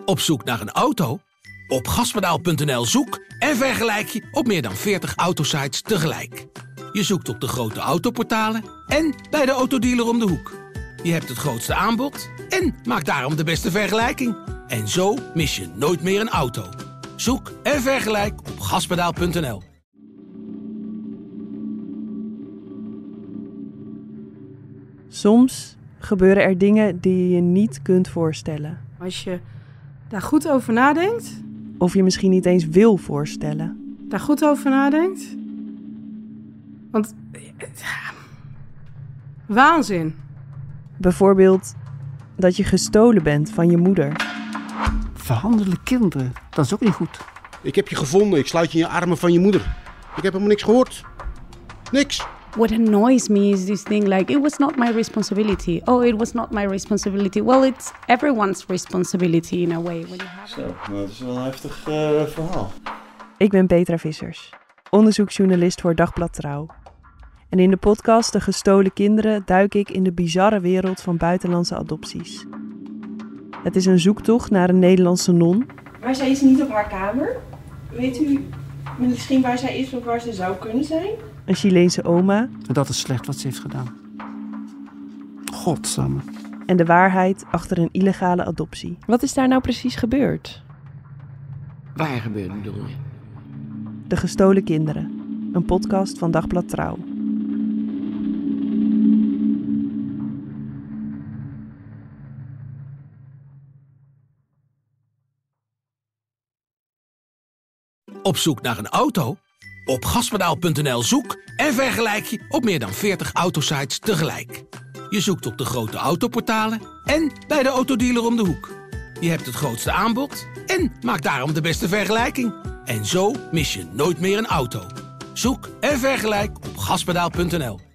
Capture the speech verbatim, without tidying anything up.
Op zoek naar een auto? Op gaspedaal punt n l zoek en vergelijk je op meer dan veertig autosites tegelijk. Je zoekt op de grote autoportalen en bij de autodealer om de hoek. Je hebt het grootste aanbod en maakt daarom de beste vergelijking. En zo mis je nooit meer een auto. Zoek en vergelijk op gaspedaal punt n l. Soms gebeuren er dingen die je je niet kunt voorstellen. Als je daar goed over nadenkt... Of je misschien niet eens wil voorstellen. Daar goed over nadenkt... Want... Waanzin. Bijvoorbeeld dat je gestolen bent van je moeder. Verhandelen kinderen, dat is ook niet goed. Ik heb je gevonden, ik sluit je in je armen van je moeder. Ik heb helemaal niks gehoord. Niks. What annoys me is this thing like, it was not my responsibility. Oh, it was not my responsibility. Well, it's everyone's responsibility in a way. When you have Zo, nou, dat is wel een heftig uh, verhaal. Ik ben Petra Vissers, onderzoeksjournalist voor Dagblad Trouw. En in de podcast De Gestolen Kinderen duik ik in de bizarre wereld van buitenlandse adopties. Het is een zoektocht naar een Nederlandse non. Maar zij is niet op haar kamer. Weet u misschien waar zij is of waar ze zou kunnen zijn? Een Chileense oma. En dat is slecht wat ze heeft gedaan. Godsamme. En de waarheid achter een illegale adoptie. Wat is daar nou precies gebeurd? Waar gebeurt bedoel je? De Gestolen Kinderen. Een podcast van Dagblad Trouw. Op zoek naar een auto? Op gaspedaal punt n l zoek en vergelijk je op meer dan veertig autosites tegelijk. Je zoekt op de grote autoportalen en bij de autodealer om de hoek. Je hebt het grootste aanbod en maakt daarom de beste vergelijking. En zo mis je nooit meer een auto. Zoek en vergelijk op gaspedaal punt n l.